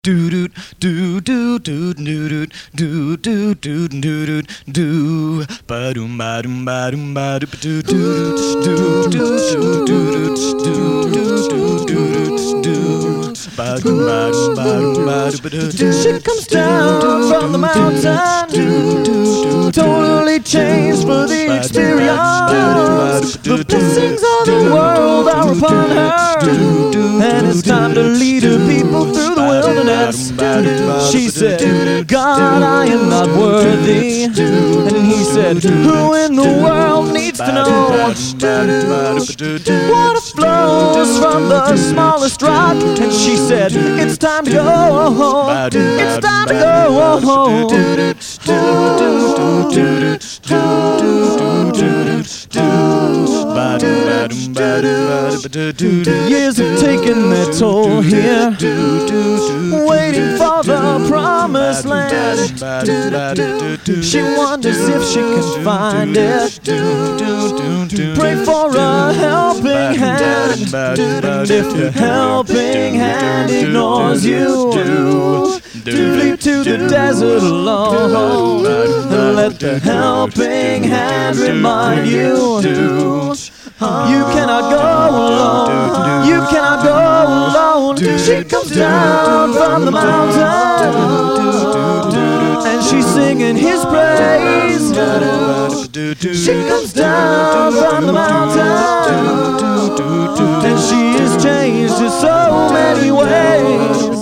do do do do do do do do do do do ba dum ba dum ba dum ba do do do do do do do ba dum ba dum ba dum ba do. She comes down from the mountain, totally changed for the experience. The blessings of the world are upon her, and it's time to lead her people through the wilderness. She said, God, I am not worthy. And he said, who in the world needs to know? Water flows from the smallest rock. And she said, it's time to go. It's time to go. Years have taken their toll here, waiting for the promised land. She wonders if she can find it. Pray for a helping hand. And if the helping hand ignores you, flee to the desert alone, and let the helping hand remind you, you cannot go alone. You cannot go alone. She comes down from the mountain, and she's singing his praise. She comes down from the mountain, and she is changed in so many ways.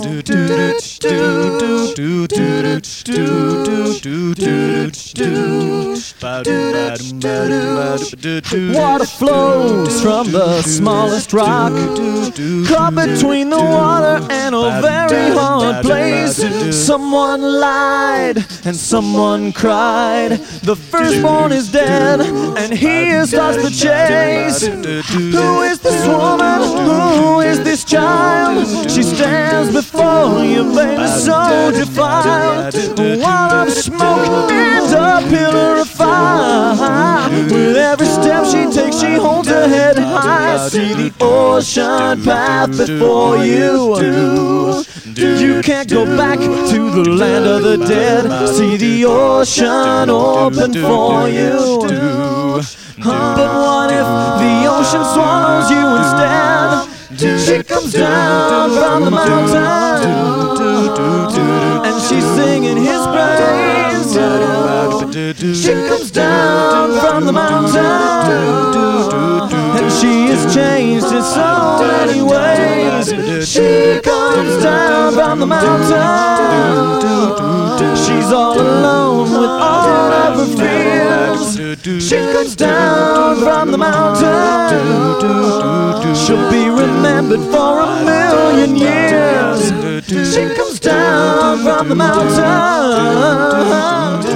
Water flows from the smallest rock, caught between the water and a very hard place. Someone lied and someone cried. The firstborn is dead, and he starts the chase. Who is this woman? Who is this child? She stands before you, baby, so defiled. A wall of smoke and a pillar of fire. With every step she takes, she holds her head high. See the ocean path before you. You can't go back to the land of the dead. See the ocean open for you. But what if the ocean swallows you instead? She comes down from the mountain, and she's singing his praise. She comes down from the mountain, and she is changed in so many ways. She comes down from the mountain. She's all alone with all of her fears. She comes down from the mountain. She'll be remembered for 1,000,000 years. She comes down from the mountain.